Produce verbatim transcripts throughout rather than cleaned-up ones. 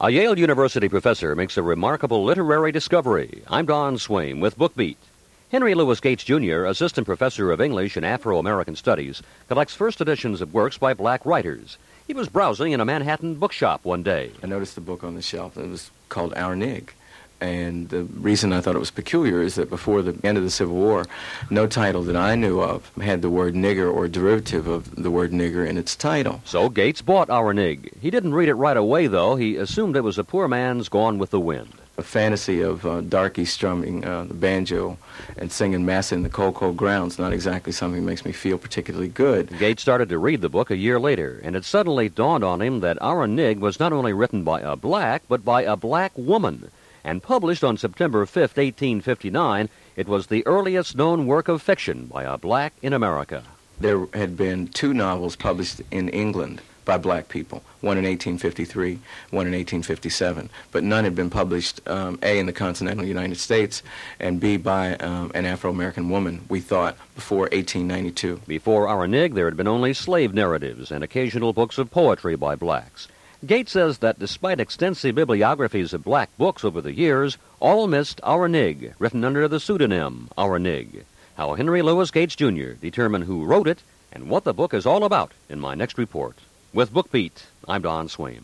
A Yale University professor makes a remarkable literary discovery. I'm Don Swaim with BookBeat. Henry Louis Gates, Junior, assistant professor of English and Afro-American Studies, collects first editions of works by black writers. He was browsing in a Manhattan bookshop one day. I noticed the book on the shelf. It was called Our Nig. And the reason I thought it was peculiar is that before the end of the Civil War, no title that I knew of had the word nigger or derivative of the word nigger in its title. So Gates bought Our Nig. He didn't read it right away, though. He assumed it was a poor man's Gone with the Wind. A fantasy of uh, darky strumming uh, the banjo and singing Massa in the Cold, Cold Ground's not exactly something that makes me feel particularly good. Gates started to read the book a year later, and it suddenly dawned on him that Our Nig was not only written by a black, but by a black woman. And published on September fifth, eighteen fifty-nine, it was the earliest known work of fiction by a black in America. There had been two novels published in England by black people, one in eighteen fifty-three, one in eighteen fifty-seven, but none had been published, um, A, in the continental United States, and B, by um, an Afro-American woman, we thought, before eighteen ninety-two. Before Our Nig, there had been only slave narratives and occasional books of poetry by blacks. Gates says that despite extensive bibliographies of black books over the years, all missed Our Nig, written under the pseudonym Our Nig. How Henry Louis Gates, Junior determined who wrote it and what the book is all about in my next report. With BookBeat, I'm Don Swaim.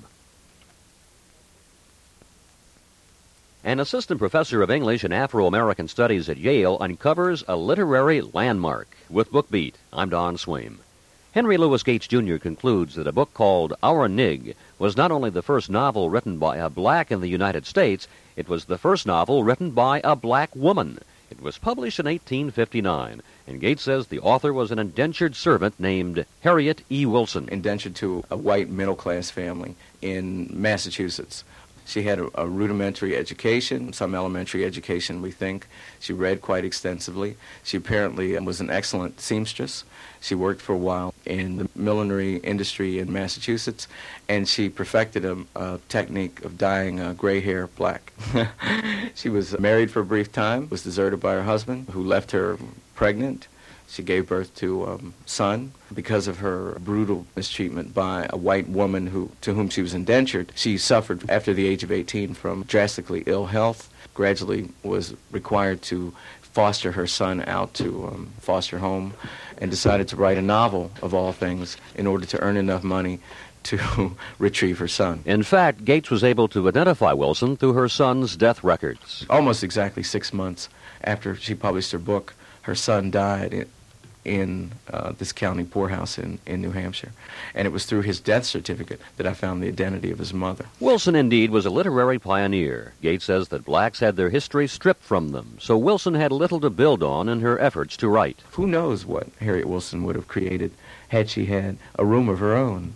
An assistant professor of English and Afro-American Studies at Yale uncovers a literary landmark. With BookBeat, I'm Don Swaim. Henry Louis Gates, Junior concludes that a book called Our Nig was not only the first novel written by a black in the United States, it was the first novel written by a black woman. It was published in eighteen fifty-nine, and Gates says the author was an indentured servant named Harriet E. Wilson. Indentured to a white middle-class family in Massachusetts. She had a, a rudimentary education, some elementary education, we think. She read quite extensively. She apparently was an excellent seamstress. She worked for a while in the millinery industry in Massachusetts, and she perfected a, a technique of dyeing uh, gray hair black. She was married for a brief time, was deserted by her husband, who left her pregnant. She gave birth to a um, son. Because of her brutal mistreatment by a white woman who, to whom she was indentured, she suffered after the age of eighteen from drastically ill health, gradually was required to foster her son out to um, foster home, and decided to write a novel, of all things, in order to earn enough money to retrieve her son. In fact, Gates was able to identify Wilson through her son's death records. Almost exactly six months after she published her book, her son died in, in uh, this county poorhouse in, in New Hampshire. And it was through his death certificate that I found the identity of his mother. Wilson, indeed, was a literary pioneer. Gates says that blacks had their history stripped from them, so Wilson had little to build on in her efforts to write. Who knows what Harriet Wilson would have created had she had a room of her own,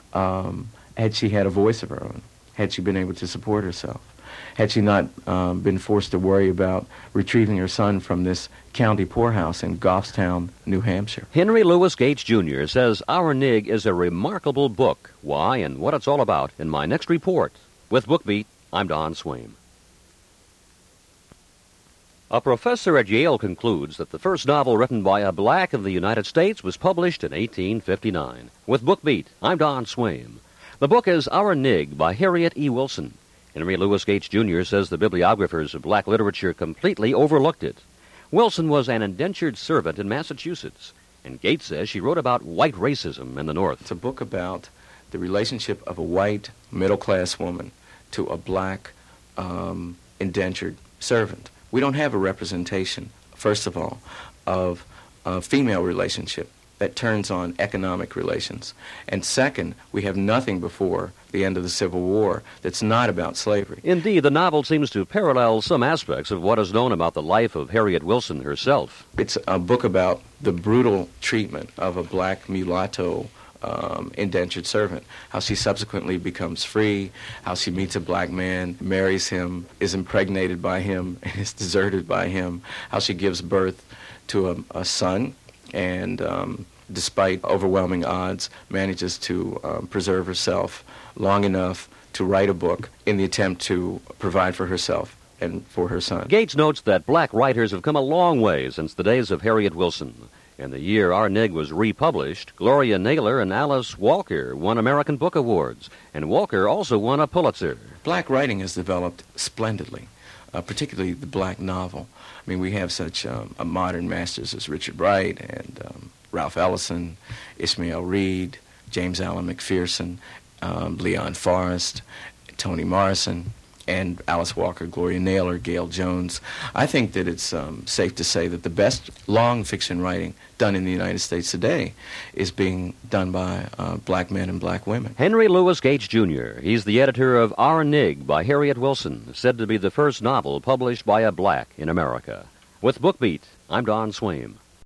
um, had she had a voice of her own, had she been able to support herself, had she not um, been forced to worry about retrieving her son from this county poorhouse in Goffstown, New Hampshire. Henry Louis Gates, Junior says Our Nig is a remarkable book. Why and what it's all about in my next report. With BookBeat, I'm Don Swaim. A professor at Yale concludes that the first novel written by a black in the United States was published in eighteen fifty-nine. With BookBeat, I'm Don Swaim. The book is Our Nig by Harriet E. Wilson. Henry Louis Gates, Junior says the bibliographers of black literature completely overlooked it. Wilson was an indentured servant in Massachusetts, and Gates says she wrote about white racism in the North. It's a book about the relationship of a white middle-class woman to a black um, indentured servant. We don't have a representation, first of all, of a female relationship that turns on economic relations. And second, we have nothing before the end of the Civil War that's not about slavery. Indeed, the novel seems to parallel some aspects of what is known about the life of Harriet Wilson herself. It's a book about the brutal treatment of a black mulatto um, indentured servant, how she subsequently becomes free, how she meets a black man, marries him, is impregnated by him, and is deserted by him, how she gives birth to a, a son, and um, despite overwhelming odds, manages to um, preserve herself long enough to write a book in the attempt to provide for herself and for her son. Gates notes that black writers have come a long way since the days of Harriet Wilson. And the year Our Nig was republished, Gloria Naylor and Alice Walker won American Book Awards, and Walker also won a Pulitzer. Black writing has developed splendidly, uh, particularly the black novel. I mean, we have such um, a modern masters as Richard Wright and um, Ralph Ellison, Ishmael Reed, James Allen McPherson, um, Leon Forrest, Toni Morrison, and Alice Walker, Gloria Naylor, Gail Jones. I think that it's um, safe to say that the best long fiction writing done in the United States today is being done by uh, black men and black women. Henry Louis Gates, Junior He's the editor of Our Nig by Harriet Wilson, said to be the first novel published by a black in America. With BookBeat, I'm Don Swaim.